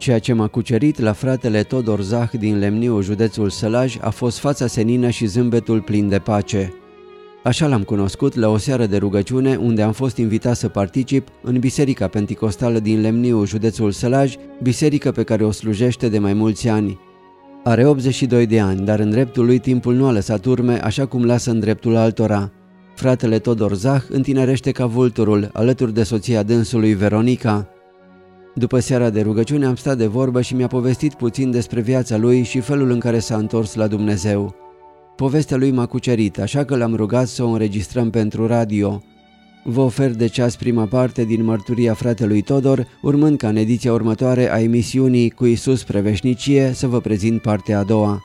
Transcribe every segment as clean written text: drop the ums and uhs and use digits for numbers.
Ceea ce m-a cucerit la fratele Todor Zah din Lemniu, județul Sălaj, a fost fața senină și zâmbetul plin de pace. Așa l-am cunoscut la o seară de rugăciune unde am fost invitat să particip în Biserica Penticostală din Lemniu, județul Sălaj, biserică pe care o slujește de mai mulți ani. Are 82 de ani, dar în dreptul lui timpul nu a lăsat urme, așa cum lasă în dreptul altora. Fratele Todor Zah întinerește ca vulturul, alături de soția dânsului, Veronica. După seara de rugăciune am stat de vorbă și mi-a povestit puțin despre viața lui și felul în care s-a întors la Dumnezeu. Povestea lui m-a cucerit, așa că l-am rugat să o înregistrăm pentru radio. Vă ofer de ceas prima parte din mărturia fratelui Todor, urmând ca în ediția următoare a emisiunii Cu Iisus spre veșnicie să vă prezint partea a doua.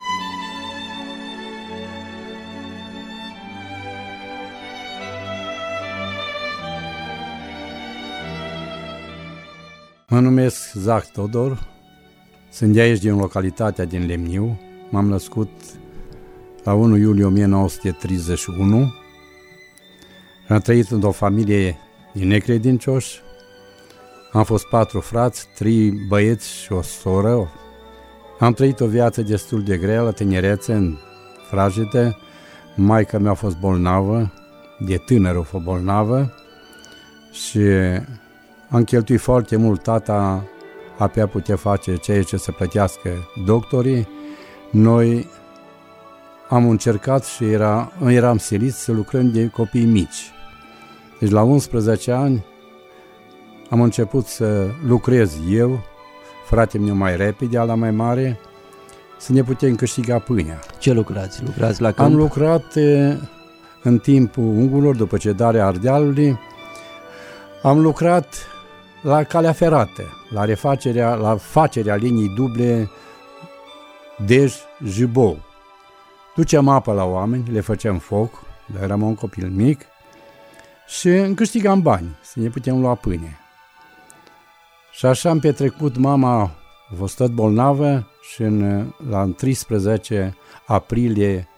Mă numesc Zah Todor, sunt de aici din localitatea din Lemniu, m-am născut la 1 iulie 1931, am trăit într-o familie din necredincioși, am fost 4 frați, 3 băieți și o soră. Am trăit o viață destul de grea la tinerețe, în fragedă. Maica mea a fost bolnavă, de tânără a fost bolnavă și am cheltuit foarte mult. Tata abia putea face ceea ce să plătească doctorii. Noi am încercat și eram siliți să lucrăm de copii mici. Deci la 11 ani am început să lucrez eu, fratele meu mai repede, ala mai mare, să ne putem câștiga pâinea. Ce lucrați? Lucrați la câmp? Am lucrat în timpul ungurilor, după cedarea Ardealului, am lucrat la calea ferată, la facerea linii duble Dej-Jibou. Duceam apă la oameni, le făceam foc, dar eram un copil mic și îmi câștigam bani, să ne putem lua pâine. Și așa am petrecut, mama a fost tot bolnavă și la 13 aprilie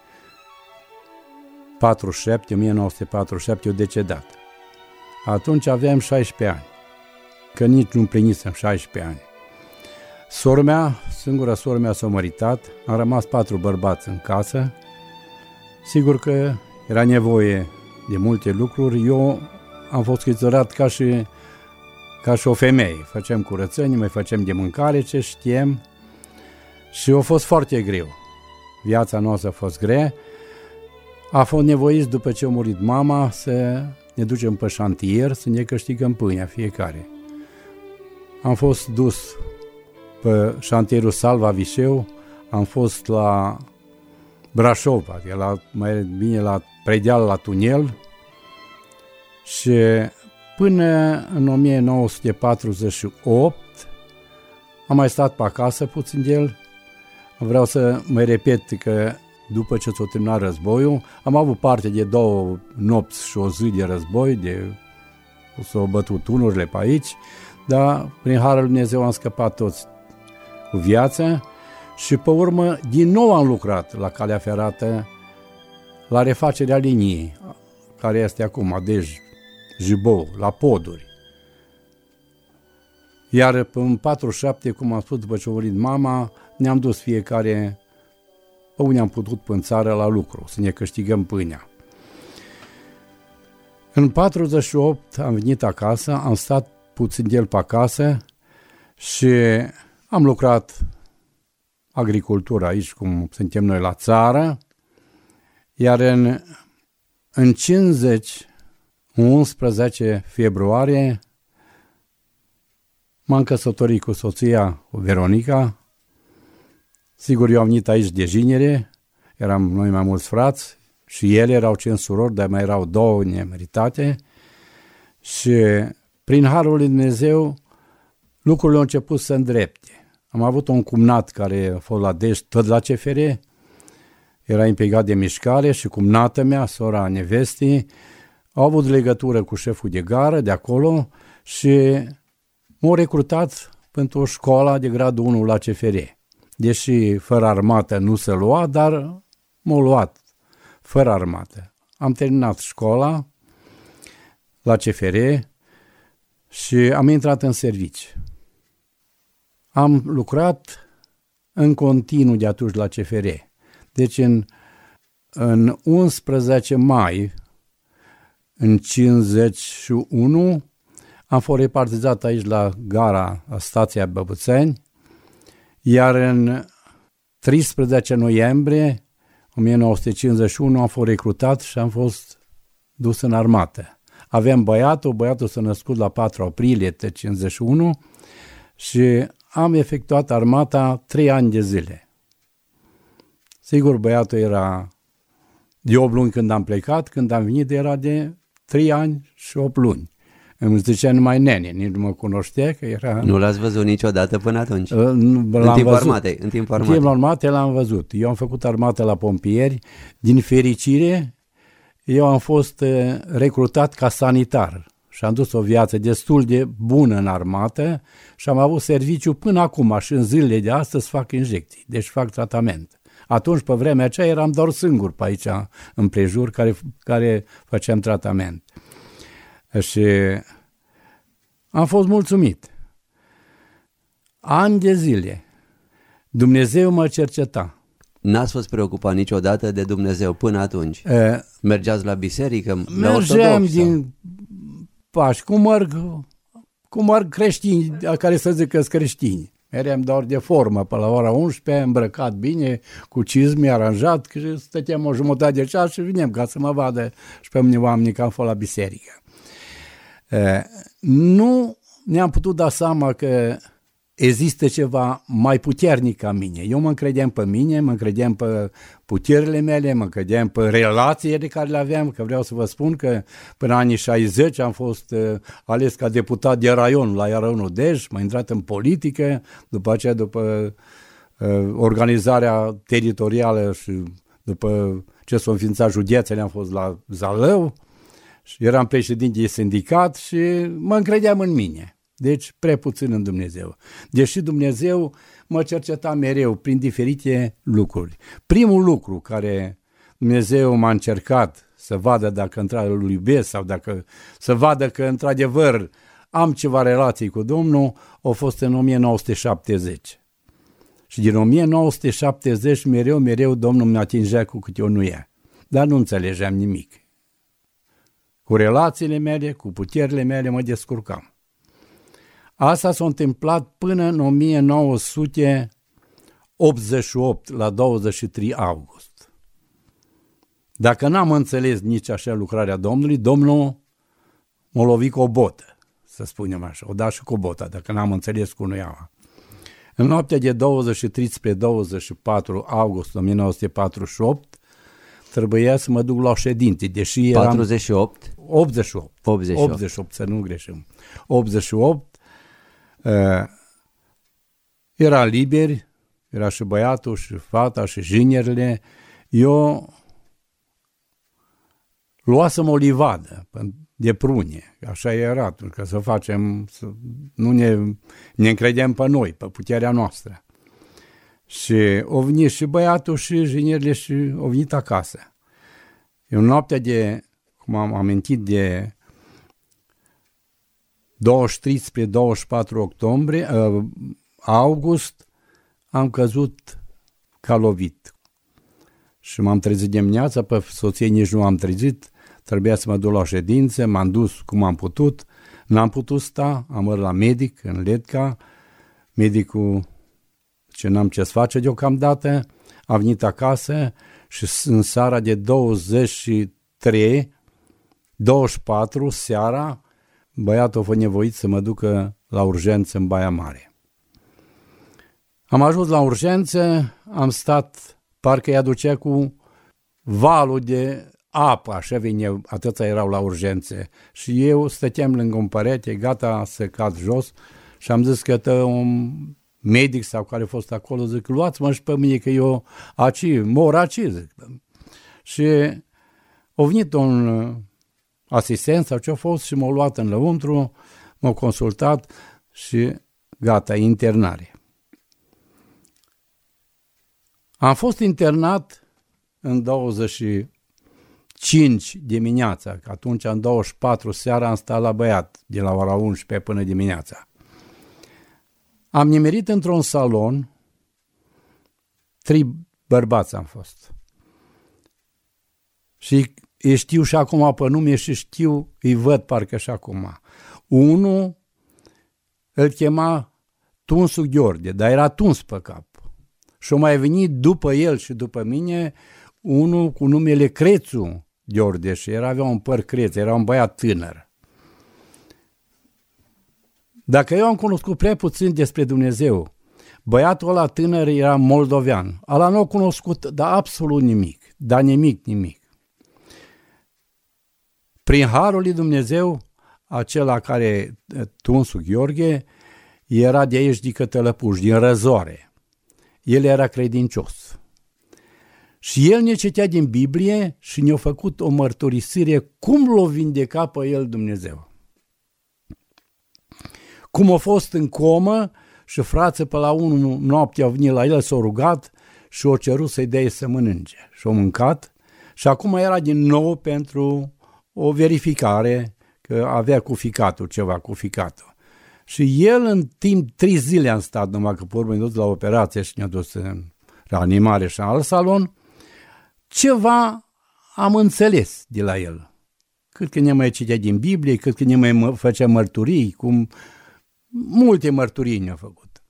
1947 a decedat. Atunci aveam 16 ani, că nici nu împlinisem 16 ani. Singura sora mea s-a măritat, am rămas 4 bărbați în casă. Sigur că era nevoie de multe lucruri, eu am fost schizorat ca și o femeie. Făceam curățenie, mai făceam de mâncare, ce știem, și a fost foarte greu. Viața noastră a fost grea. A fost nevoiți, după ce a murit mama, să ne ducem pe șantier, să ne câștigăm pâinea fiecare. Am fost dus pe șantierul Salva Vișeu, am fost la Brașov, mai bine la Predeal, la tunel, și până în 1948 am mai stat pe acasă puțin de el. Vreau să mai repet că după ce s-a terminat războiul, am avut parte de 2 nopți și o zi de război, s-au bătut tunurile pe aici, dar prin Harul Lui Dumnezeu am scăpat toți cu viața și pe urmă din nou am lucrat la calea ferată, la refacerea liniei, care este acum Dej-Jibou, la poduri. Iar în 47, cum am spus, după ce a murit mama, ne-am dus fiecare pe unde am putut în țară la lucru, să ne câștigăm pâinea. În 48 am venit acasă, am stat puțin de el pe acasă și am lucrat agricultura aici, cum suntem noi la țară, iar în 50, 11 februarie, m-am căsătorit cu soția, cu Veronica. Sigur, eu am venit aici de jinere, eram noi mai mulți frați și ele erau 5 surori, dar mai erau 2 nemeritate. Și prin Harul lui Dumnezeu lucrurile au început să îndrepte. Am avut un cumnat care a fost la Dej, tot la CFR, era implicat de mișcare, și cumnata mea, sora nevestii, au avut legătură cu șeful de gară de acolo și m-au recrutat pentru o școală de gradul 1 la CFR. Deși fără armată nu se lua, dar m-au luat fără armată. Am terminat școala la CFR și am intrat în serviciu. Am lucrat în continuu de atunci la CFR. Deci în 11 mai, în 51, am fost repartizat aici la gara, la stația Băbuțeni, iar în 13 noiembrie 1951 am fost recrutat și am fost dus în armată. Aveam băiatul s-a născut la 4 aprilie 51 și am efectuat armata 3 ani de zile. Sigur, băiatul era de 8 luni când am plecat, când am venit era de 3 ani și 8 luni. Îmi zicea numai nene, nici nu mă cunoștea că era... Nu l-ați văzut niciodată până atunci? În timpul armatei. În timpul armatei l-am văzut. Eu am făcut armată la pompieri. Din fericire, eu am fost recrutat ca sanitar și am dus o viață destul de bună în armată și am avut serviciu până acum și în zilele de astăzi fac injecții, deci fac tratament. Atunci, pe vremea aceea, eram doar singur pe aici, împrejur, care făceam tratament. Și am fost mulțumit. Ani de zile, Dumnezeu mă cerceta. N-ați fost preocupat niciodată de Dumnezeu până atunci? Mergeați la biserică? Mergeam din Paști, cum merg creștini, care să zic că-s creștini. Eram doar de formă, pe la ora 11, îmbrăcat bine, cu cizme, aranjat, că stăteam o jumătate de ceas și vinem ca să mă vadă și pe mine oamenii că am fost la biserică. Nu ne-am putut da seama că există ceva mai puternic ca mine. Eu mă încredeam pe mine, mă încredeam pe puterile mele, mă încredeam pe relațiile care le aveam, că vreau să vă spun că până anii 60 am fost ales ca deputat de raion la Raionul Dej, m-am intrat în politică, după aceea, după organizarea teritorială și după ce s-au înființat județele, am fost la Zalău și eram președinte de sindicat și mă încredeam în mine. Deci, prea puțin în Dumnezeu. Deși Dumnezeu mă cerceta mereu prin diferite lucruri. Primul lucru care Dumnezeu m-a încercat să vadă dacă într-adevăr îl iubesc sau dacă să vadă că într-adevăr am ceva relații cu Domnul, a fost în 1970. Și din 1970 mereu Domnul mi-a atingea cu câte o nuie. Dar nu înțelegeam nimic. Cu relațiile mele, cu puterile mele mă descurcam. Asta s-a întâmplat până în 1988, la 23 august. Dacă n-am înțeles nici așa lucrarea Domnului, Domnul m-a lovit cu o botă, să spunem așa, o da și cu bota, dacă n-am înțeles cu nuiaua. În noaptea de 23 spre 24 august 1948, trebuia să mă duc la ședinte, deși eram... 48? 88, să nu greșim. 88, era liberi, era și băiatul, și fata, și jinerile. Eu luasem o livadă de prune, așa era, ca să facem, nu ne încredem pe noi, pe puterea noastră. Și au venit și băiatul și jinerile și au venit acasă. Eu noaptea de, cum am amintit, de 23 spre 24 octombrie, august, am căzut ca lovit. Și m-am trezit dimineața, pe soție nici nu am trezit, trebuia să mă duc la ședință, m-am dus cum am putut, n-am putut sta, am mers la medic în Letca, medicul ce n-am ce-ți face deocamdată, a venit acasă și în seara de 24 seara, băiatul a fost nevoit să mă ducă la urgență în Baia Mare. Am ajuns la urgență, am stat, parcă i-a ducea cu valul de apă, așa vine, atâția erau la urgențe. Și eu stăteam lângă un perete, gata să cad jos și am zis că un medic sau care a fost acolo, zic, luați-mă și pe mine că eu mor aici, zic. Și a venit un asistent sau ce-a fost și m-a luat în lăuntru, m-a consultat și gata, internare. Am fost internat în 25 dimineața, că atunci în 24 seara am stat la băiat, de la ora 11 până dimineața. Am nimerit într-un salon, 3 bărbați am fost. Și îi știu și acum pe nume și știu, îi văd parcă și acum. Unul îl chema Tunsul Gheorghe, dar era tuns pe cap. Și-a mai venit după el și după mine unul cu numele Crețu Gheorghe și avea un păr creț, era un băiat tânăr. Dacă eu am cunoscut prea puțin despre Dumnezeu, băiatul ăla tânăr era moldovean. Ăla nu a cunoscut, dar absolut nimic, dar nimic. Prin harul lui Dumnezeu, acela care, Tunsul Gheorghe, era de aici din Cătălăpuș, din Răzoare. El era credincios. Și el ne citea din Biblie și ne-a făcut o mărturisire cum l-a vindecat pe el Dumnezeu. Cum a fost în comă și frații pe la 1 noapte au venit la el, s-au rugat și au cerut să-i dea să mănânce. Și au mâncat și acum era din nou pentru o verificare că avea ceva cu ficatul. Și el în timp 3 zile am stat, numai că pe urmă ne-a dus la operație și ne-a dus în reanimare și în alt salon, ceva am înțeles de la el. Cât că ne mai citea din Biblie, cât că ne mai făcea mărturii, cum multe mărturii ne-a făcut.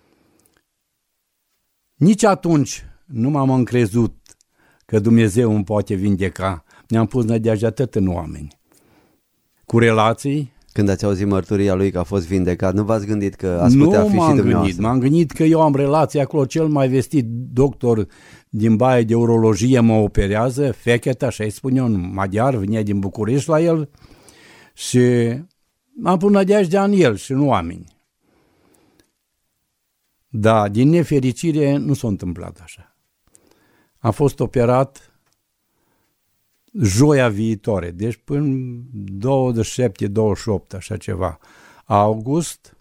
Nici atunci nu m-am încrezut că Dumnezeu îmi poate vindeca. Ne-am pus nădejdea atât în oameni. Cu relații. Când ați auzit mărturia lui că a fost vindecat, nu v-ați gândit că ați putea fi și dumneavoastră? M-am gândit că eu am relații acolo, cel mai vestit doctor din Baia de Urologie mă operează, Fecheta, așa îi spune un maghiar, venea din București la el și am pus nădejdea în el și în oameni. Da, din nefericire nu s-a întâmplat așa. Am fost operat joia viitoare, deci până 27-28, așa ceva, august,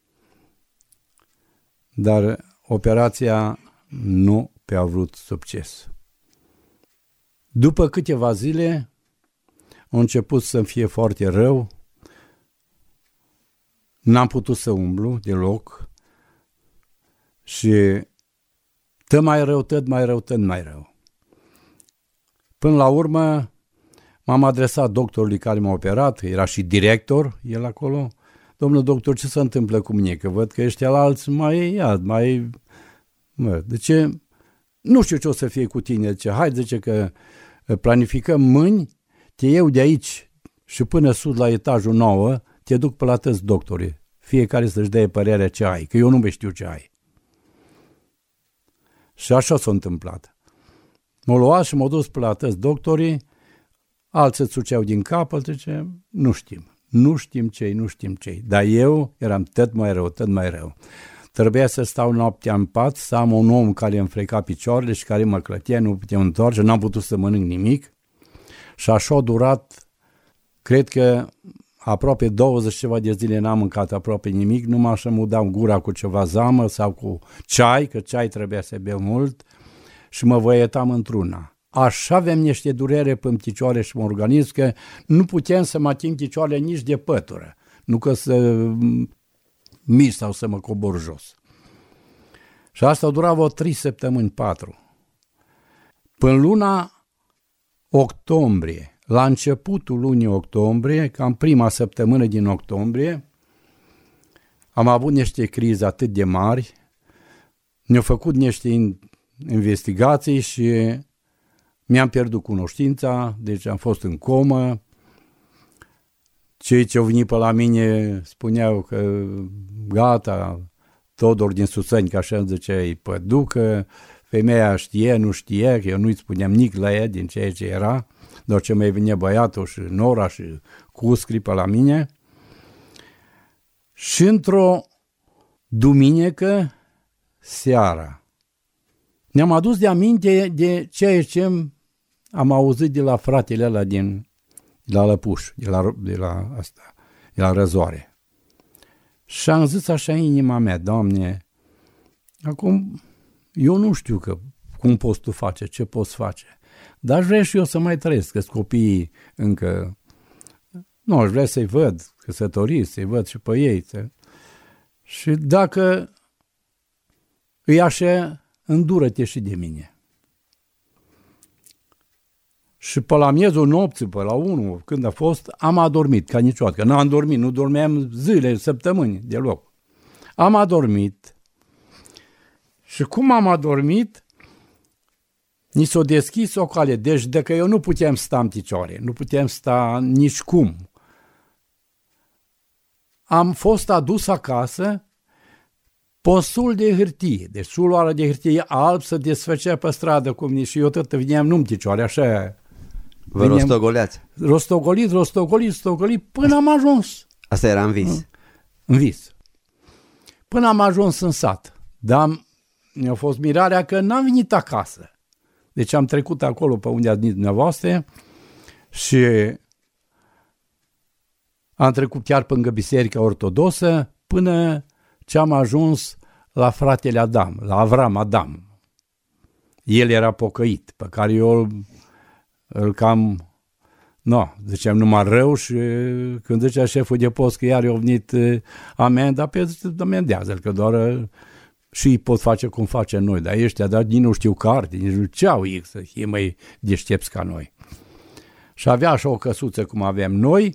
dar operația nu a avut succes. După câteva zile a început să-mi fie foarte rău, n-am putut să umblu deloc și tot mai rău. Până la urmă m-am adresat doctorului care m-a operat, era și director, el acolo. Domnul doctor, ce se întâmplă cu mine? Că văd că ăștia la alți de ce? Nu știu ce o să fie cu tine. Zice, hai, zice că planificăm mâini, te iau de aici și până sus la etajul 9, te duc pe la tăți doctorii. Fiecare să-și dea părerea ce ai, că eu nu mai știu ce ai. Și așa s-a întâmplat. M-au luat și m-au dus pe la tăți doctorii, alții suceau din cap, zice, nu știm ce-i. Dar eu eram tot mai rău. Trebuia să stau noaptea în pat, să am un om care îmi freca picioarele și care mă clătea, nu puteam întoarce, n-am putut să mănânc nimic. Și așa a durat, cred că aproape 20 ceva de zile n-am mâncat aproape nimic, numai să mă dau gura cu ceva zamă sau cu ceai, că ceai trebuia să beau mult și mă văietam într-una. Așa aveam niște durere pe picioare și mă organism că nu puteam să mă ating picioarele nici de pătură, nu că să mișc sau să mă cobor jos. Și asta a durat vreo 3 săptămâni, 4. Până luna octombrie, la începutul lunii octombrie, cam prima săptămână din octombrie, am avut niște crize atât de mari, ne-au făcut niște investigații și mi-am pierdut cunoștința, deci am fost în comă. Cei ce au venit pe la mine spuneau că gata, Todor din Susăni, că așa îmi ziceai, păducă, femeia știe, nu știe, că eu nu-i spuneam nic la ea din ceea ce era, doar ce mai venea băiatul și Nora și Cuscri pe la mine. Și într-o duminică seara ne-am adus de aminte de ceea ce am auzit de la fratele ăla de la Lăpuș, de la Răzoare. Și am zis așa în inima mea, Doamne, acum eu nu știu cum poți tu face, ce poți face, dar aș vrea și eu să mai trăiesc, că copiii încă, nu, aș vrea să-i văd căsătoriți, să-i văd și pe ei. Și dacă îi așa, îndură-te și de mine. Și pe la miezul nopții, pe la 1, când a fost, am adormit ca niciodată. Că n-am dormit, nu dormeam zile, săptămâni deloc. Am adormit și cum am adormit, ni s-o deschis o cale. Deci dacă eu nu puteam sta în picioare, nu puteam sta nici cum. Am fost adus acasă posul de hârtie. Deci suloară de hârtie alb se desfăcea pe stradă cum și eu tot veneam nu în picioare, așa. Vă rostogoleați? Rostogolit, până am ajuns. Asta era în vis? În vis. Până am ajuns în sat. Dar mi-a fost mirarea că n-am venit acasă. Deci am trecut acolo pe unde ați venit dumneavoastră și am trecut chiar pe lângă Biserica Ortodoxă până ce am ajuns la fratele Adam, la Avram Adam. El era pocăit, pe care eu îl cam, ziceam numai rău și când zicea șeful de post că iar i-a venit amenda, pe amendează-l, că doar și îi pot face cum facem noi, dar ăștia, dar nici nu știu carte, nici nu ce au ei să fie mai deștepți ca noi. Și avea așa o căsuță cum avem noi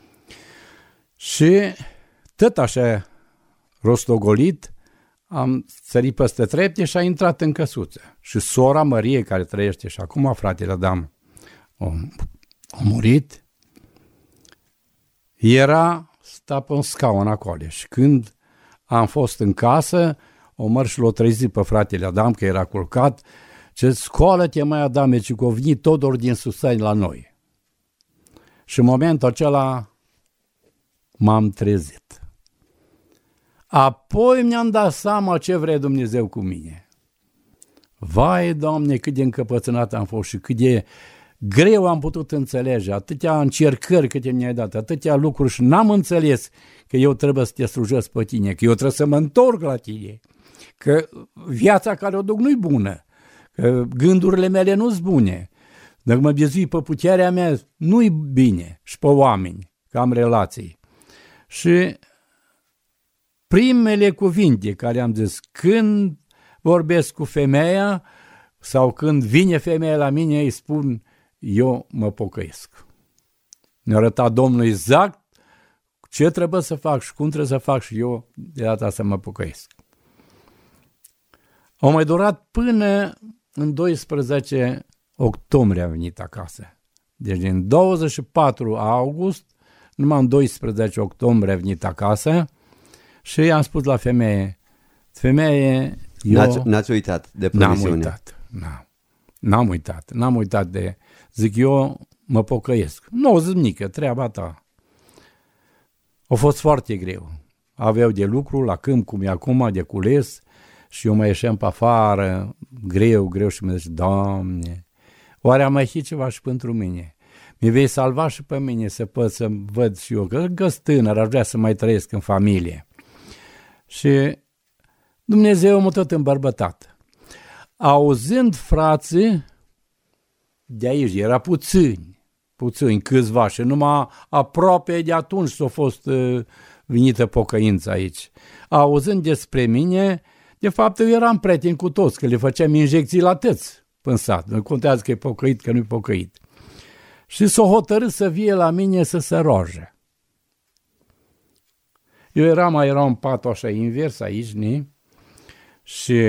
și tot așa rostogolit, am sărit peste trepte și a intrat în căsuță. Și sora Mărie, care trăiește și acum, fratele Adam, a murit, sta pe un scaun acolo. Și când am fost în casă, o măr și l-o trezit pe fratele Adam, că era culcat, ce scoală-te mai Adame, ci că a venit Todor din Susani la noi. Și în momentul acela m-am trezit. Apoi mi-am dat seama ce vrea Dumnezeu cu mine. Vai, Doamne, cât de încăpățânat am fost și cât de greu am putut înțelege, atâtea încercări câte mi-ai dat, atâtea lucruri și n-am înțeles că eu trebuie să te slujesc pe tine, că eu trebuie să mă întorc la tine, că viața care o duc nu-i bună, că gândurile mele nu-s bune, dacă mă bizui pe puterea mea, nu-i bine și pe oameni, că am relații. Și primele cuvinte care am zis, când vorbesc cu femeia sau când vine femeia la mine, îi spun, eu mă pocăiesc. Ne-a arătat Domnul exact ce trebuie să fac și cum trebuie să fac și eu de data să mă pocăiesc. Au mai durat până în 12 octombrie am venit acasă. Deci din 24 august, numai în 12 octombrie am venit acasă și am spus la femeie, eu... N-ați uitat de promisiune? N-am uitat de... Zic, eu mă pocăiesc. Nu, zic mică, treaba ta. A fost foarte greu. Aveau de lucru la câmp, cum e acum, de cules, și eu mai ieșeam pe afară, greu și mă zice, Doamne, oare am mai și ceva și pentru mine? Mi vei salva și pe mine să pot să văd și eu, că sunt tânăr, aș vrea să mai trăiesc în familie. Și Dumnezeu m-a tot îmbărbătat. Auzind frații, de aici, era puțini, câțiva și numai aproape de atunci s-a fost venită pocăința aici. Auzind despre mine, de fapt eu eram prieten cu toți, că le făceam injecții la tăți în sat. Nu contează că e pocăit, că nu e pocăit. Și s-a hotărât să vie la mine să se roage. Eu eram în patul așa invers aici, și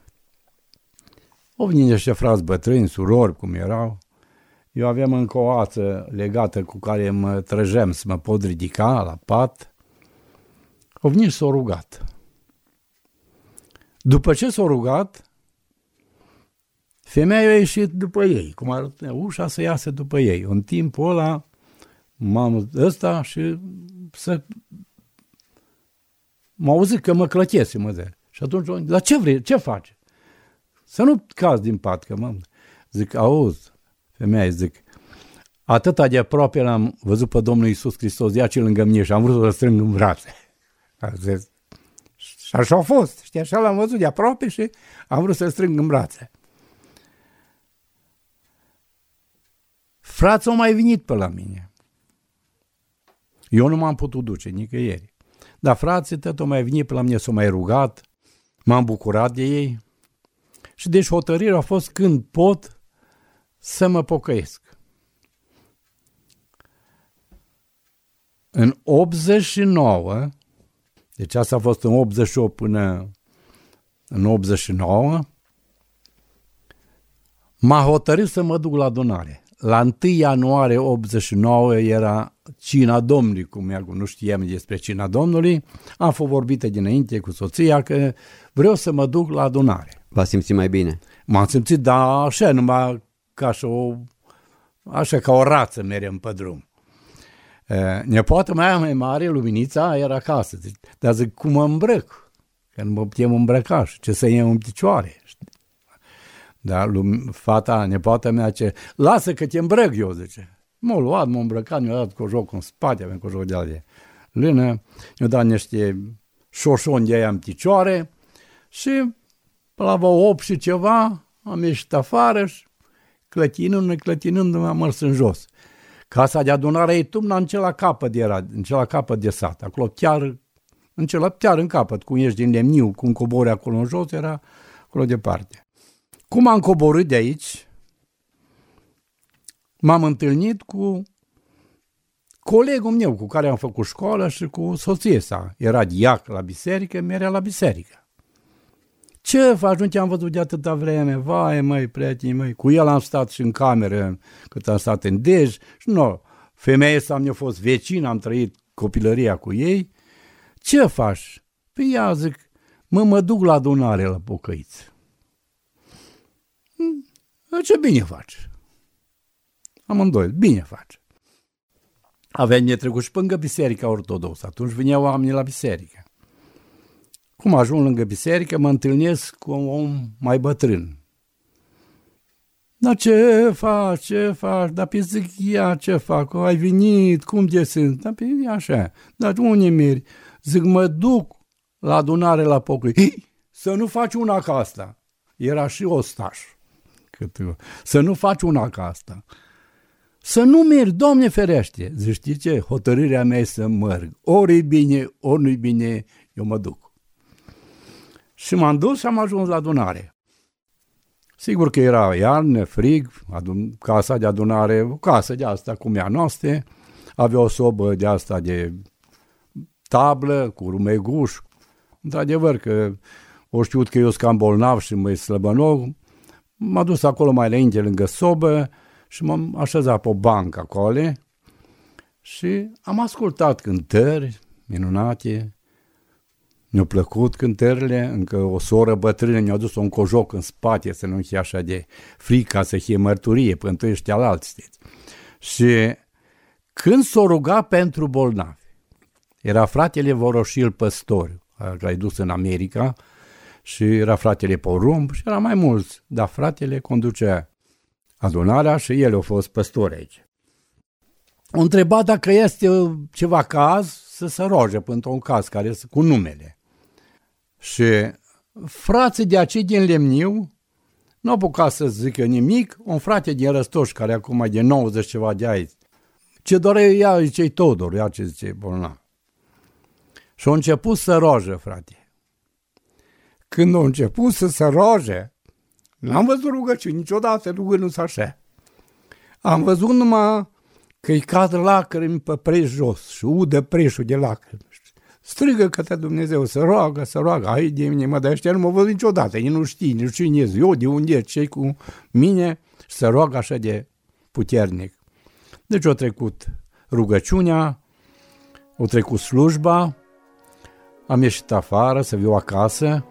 au venit niște frați bătrâni, surori, cum erau. Eu aveam încă o ață legată cu care mă trăgeam să mă pot ridica la pat. Au venit și s-au rugat. După ce s-au rugat, femeia a ieșit după ei, cum arătă ușa să iasă după ei. În timpul ăla m-am ăsta și m-au auzit că mă clăchesc, și atunci, dar ce vrei, ce faci? Să nu cazi din pat, că zic, auzi, femeia, zic, atâta de aproape l-am văzut pe Domnul Iisus Hristos, ia ce lângă mine și am vrut să-l strâng în brațe. Și așa a fost, știi, așa l-am văzut de aproape și am vrut să-l strâng în brațe. Frații au mai venit pe la mine. Eu nu m-am putut duce nicăieri. Dar frații tot au mai venit pe la mine, s-au mai rugat, m-am bucurat de ei și deci hotărârea a fost când pot să mă pocăiesc. În 89, deci asta a fost în 88 până în 89, m-a hotărât să mă duc la adunare. La 1 ianuarie 89 era cina Domnului, nu știam despre cina Domnului, am fost vorbită dinainte cu soția că vreau să mă duc la adunare. V-ați simțit mai bine? M-am simțit, dar așa, numai așa ca o rață merem pe drum. Nepoata mea mai mare, Luminița, era acasă. Dar zic, cum mă îmbrăc? Că nu mă putem îmbrăca și ce să iau în picioare. Dar fata, nepoata mea, ce lasă că te îmbrăc eu, zice. M-a luat, m-a îmbrăcat, mi-a dat cojocul în spate, avem cojocul de alea de lână, mi-a dat niște șoșoni de aia în picioare și la 8 și ceva am ieșit afară și clătinându-mă am mers în jos. Casa de adunare e Tumna în celălalt capăt de sat, acolo chiar în capăt, cum ești din Lemniu, cum cobori acolo în jos, era acolo departe. Cum am coborât de aici, m-am întâlnit cu colegul meu cu care am făcut școală și cu soție sa. Era diac la biserică, merea la biserică. Ce faci? Nu te-am văzut de atâta vreme. Vai, măi, prietenii măi. Cu el am stat și în cameră cât am stat în Dej. Și nu, femeia sa mi-a fost vecină, am trăit copilăria cu ei. Ce faci? Păi ea zic, mă duc la adunare la pocăiți. Ce bine faci. Amândoi, bine faci. Aveam netrecut și pe lângă biserica ortodoxă. Atunci veneau oamenii la biserică. Cum ajung lângă biserică, mă întâlnesc cu un om mai bătrân. Dar ce faci? Dar pe zic, ia, ce fac? Ai venit? Cum te sunt? Dar pe așa. Dar unde mergi? Zic, mă duc la adunare la pocăi. Să nu faci una ca asta. Era și ostaș. Să nu faci una ca asta. Să nu mergi, Doamne ferește. Zici, știi ce? Hotărârea mea e să merg. Ori e bine, ori nu-i bine, eu mă duc. Și m-am dus și am ajuns la adunare. Sigur că era iarnă, frig, casa de adunare, o casă de asta cum e a noastră, avea o sobă de asta de tablă, cu rumeguș. Într-adevăr că o știut că eu sunt cam bolnav și mă slăbănoc, m-a dus acolo mai înainte lângă sobă și m-am așezat pe o bancă acolo și am ascultat cântări minunate. Mi-au plăcut cântările, încă o soră bătrână mi-a dus un cojoc în spate să nu fie așa de frică, să fie mărturie pentru ăștia alții. Și când s-o ruga pentru bolnavi, era fratele Voroșil Păstor, care l-a dus în America, și era fratele Porumb și era mai mulți, dar fratele conducea adunarea și el a fost păstor aici. O întreba dacă este ceva caz să se roage pentru un caz care este cu numele. Și frații de acei din Lemniu nu au apucat să zică nimic, un frate din Răstoș care acum e de 90 ceva de aici. Ce dorea ea, zice Todor, ea ce zice bolnav. Și a început să roage, frate. Când a început să se roage, n-am văzut rugăciuni niciodată rugându-se așa. Am văzut numai că-i cad lacrimi pe preș jos și udă preșul de lacrimi. Strigă către Dumnezeu, să roagă. Hai de mine, mă, dar ăștia nu mă văd niciodată, ei nu știu, nu știu cine eu, de unde ești, ce cu mine, și să roagă așa de puternic. Deci a trecut rugăciunea, a trecut slujba, am ieșit afară să viu acasă,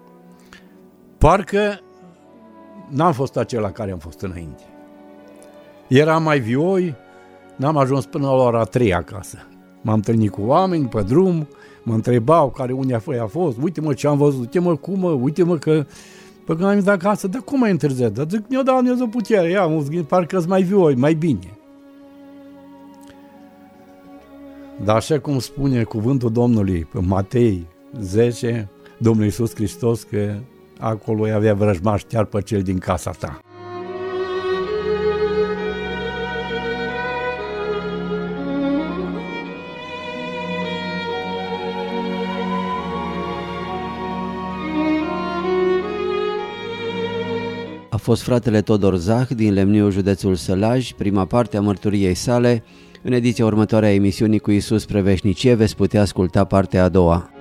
parcă n-am fost acela care am fost înainte. Eram mai vioi, n-am ajuns până la ora 3 acasă. M-am întâlnit cu oameni pe drum, mă întrebau care unde a fost, uite-mă ce am văzut, uite-mă cum, uite-mă că când am venit acasă, dar cum ai întârziat? Dar zic, mi-o dau Dumnezeu putere, ia, mă zic, parcă-s mai vioi, mai bine. Dar așa cum spune cuvântul Domnului pe Matei 10, Domnul Iisus Hristos, că acolo îi avea vrăjmași chiar pe cel din casa ta. fost fratele Todor Zah din Lemniu, județul Sălaj, prima parte a mărturiei sale. În ediția următoare a emisiunii Cu Iisus spre veșnicie veți putea asculta partea a doua.